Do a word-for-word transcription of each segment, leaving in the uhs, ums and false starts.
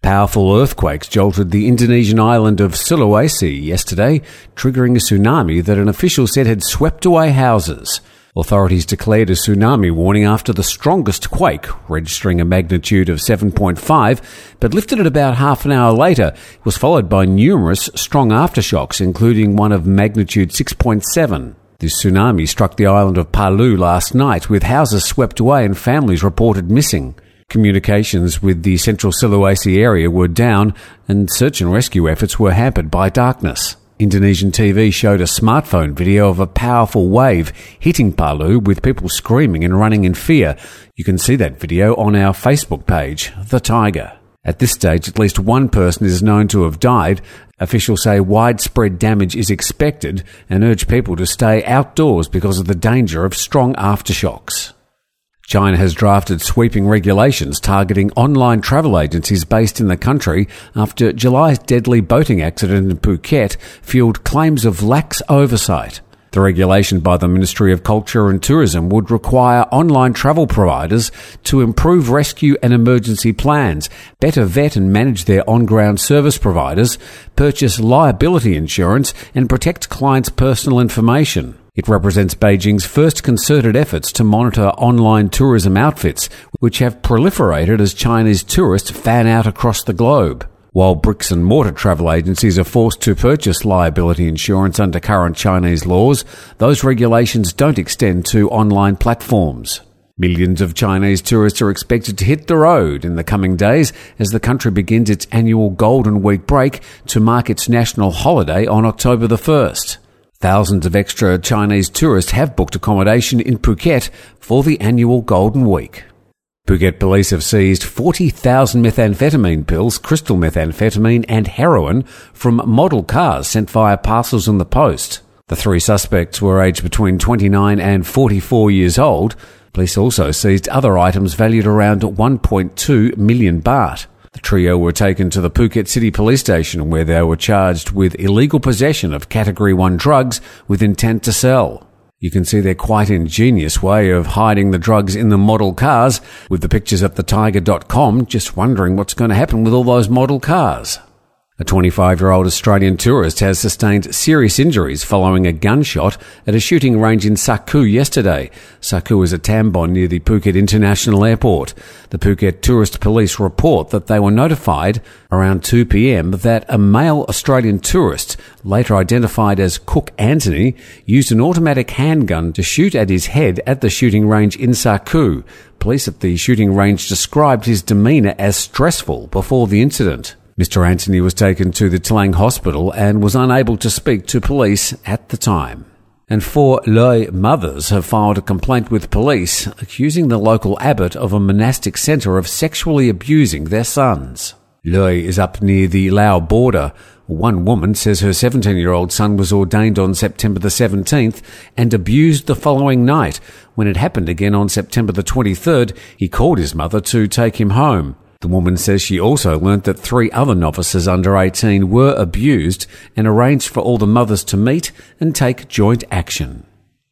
Powerful earthquakes jolted the Indonesian island of Sulawesi yesterday, triggering a tsunami that an official said had swept away houses. Authorities declared a tsunami warning after the strongest quake, registering a magnitude of seven point five, but lifted it about half an hour later. It was followed by numerous strong aftershocks, including one of magnitude six point seven. This tsunami struck the island of Palu last night, with houses swept away and families reported missing. Communications with the central Sulawesi area were down, and search and rescue efforts were hampered by darkness. Indonesian T V showed a smartphone video of a powerful wave hitting Palu, with people screaming and running in fear. You can see that video on our Facebook page, The Tiger. At this stage, at least one person is known to have died. Officials say widespread damage is expected and urge people to stay outdoors because of the danger of strong aftershocks. China has drafted sweeping regulations targeting online travel agencies based in the country after July's deadly boating accident in Phuket fueled claims of lax oversight. The regulation by the Ministry of Culture and Tourism would require online travel providers to improve rescue and emergency plans, better vet and manage their on-ground service providers, purchase liability insurance, and protect clients' personal information. It represents Beijing's first concerted efforts to monitor online tourism outfits, which have proliferated as Chinese tourists fan out across the globe. While bricks and mortar travel agencies are forced to purchase liability insurance under current Chinese laws, those regulations don't extend to online platforms. Millions of Chinese tourists are expected to hit the road in the coming days as the country begins its annual Golden Week break to mark its national holiday on October the first. Thousands of extra Chinese tourists have booked accommodation in Phuket for the annual Golden Week. Phuket police have seized forty thousand methamphetamine pills, crystal methamphetamine and heroin from model cars sent via parcels in the post. The three suspects were aged between twenty-nine and forty-four years old. Police also seized other items valued around one point two million baht. The trio were taken to the Phuket City Police Station, where they were charged with illegal possession of Category one drugs with intent to sell. You can see their quite ingenious way of hiding the drugs in the model cars, with the pictures at the tiger dot com, just wondering what's going to happen with all those model cars. A twenty-five-year-old Australian tourist has sustained serious injuries following a gunshot at a shooting range in Saku yesterday. Saku is a Tambon near the Phuket International Airport. The Phuket Tourist Police report that they were notified around two p.m. that a male Australian tourist, later identified as Cook Anthony, used an automatic handgun to shoot at his head at the shooting range in Saku. Police at the shooting range described his demeanour as stressful before the incident. Mister Anthony was taken to the Tlang Hospital and was unable to speak to police at the time. And four Loei mothers have filed a complaint with police accusing the local abbot of a monastic centre of sexually abusing their sons. Loei is up near the Lao border. One woman says her seventeen-year-old son was ordained on September the seventeenth and abused the following night. When it happened again on September the twenty-third, he called his mother to take him home. The woman says she also learnt that three other novices under eighteen were abused and arranged for all the mothers to meet and take joint action.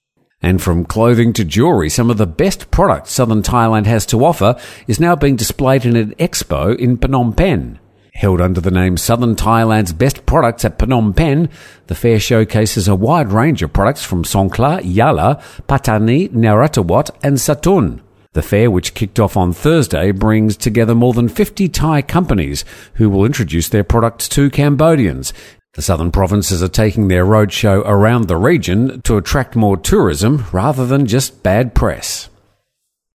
And from clothing to jewellery, some of the best products southern Thailand has to offer is now being displayed in an expo in Phnom Penh. Held under the name Southern Thailand's Best Products at Phnom Penh, the fair showcases a wide range of products from Songkhla, Yala, Pattani, Narathiwat and Satun. The fair, which kicked off on Thursday, brings together more than fifty Thai companies who will introduce their products to Cambodians. The southern provinces are taking their roadshow around the region to attract more tourism rather than just bad press.